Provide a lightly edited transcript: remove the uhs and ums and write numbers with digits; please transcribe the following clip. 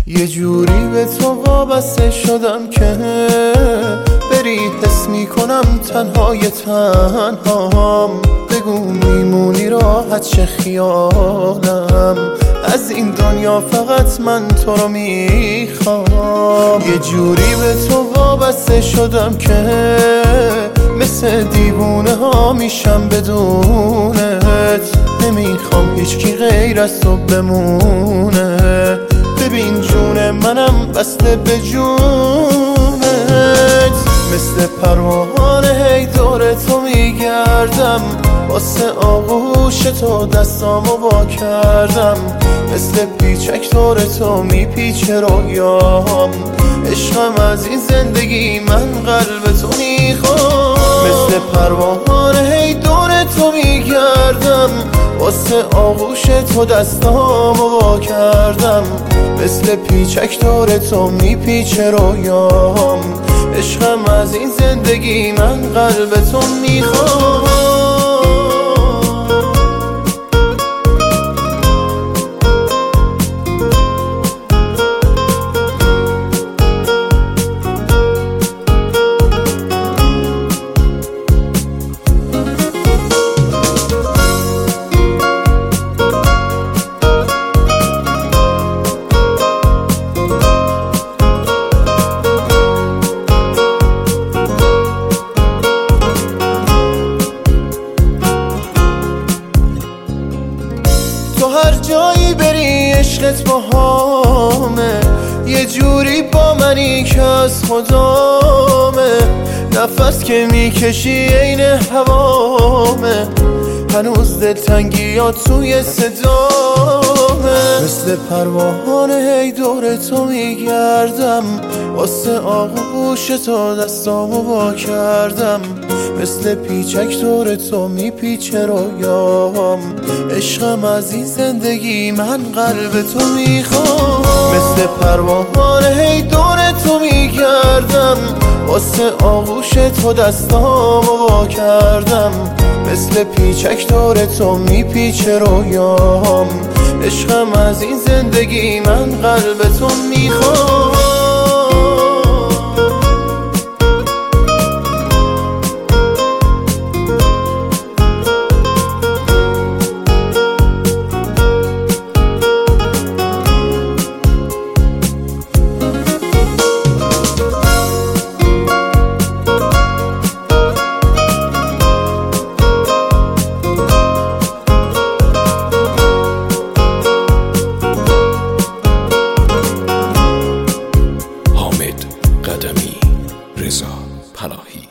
یه جوری به تو وابسته شدم که بری حس میکنم تنهای تنهام. بگو میمونی راحت چه خیالم، از این دنیا فقط من تو رو میخوام. یه جوری به تو وابسته شدم که مثل دیوونه ها میشم بدونت. نمیخوام هیچکی غیر از تو بمونه. ببین جون منم بسته به جونت. مثل پروانه هی دور تو میگردم، واسه آغوش تو دستامو وا کردم. مثل پیچک دور تو میپیچه رویام. عشقم از این زندگی من قلب تو میخوام. مثل پروانه هی دور تو میگردم، واسه آغوش تو دستامو وا کردم. مثل پیچک دور تو میپیچه رویام. عشقم از این زندگی من قلب تو میخوام. تو هر جایی بری عشقت باهامه، یه جوری با منی که از خدامه. نفس که میکشی عین هوامه، هنوز دلتنگیات توی صدامه. مثل پروانه هی دور تو میگردم، واسه آغوش تو دستامو وا کردم. مثل پیچک دور تو میپیچه رویام. عشقم از این زندگی من قلب تو میخوام. مثل پروانه هی دور تو میگردم، واسه آغوش تو دستامو وا کردم. مثل پیچک دور تو میپیچه رویام. عشقم از این زندگی من قلب تو میخوام. حامد قدمی، رضا پناهی.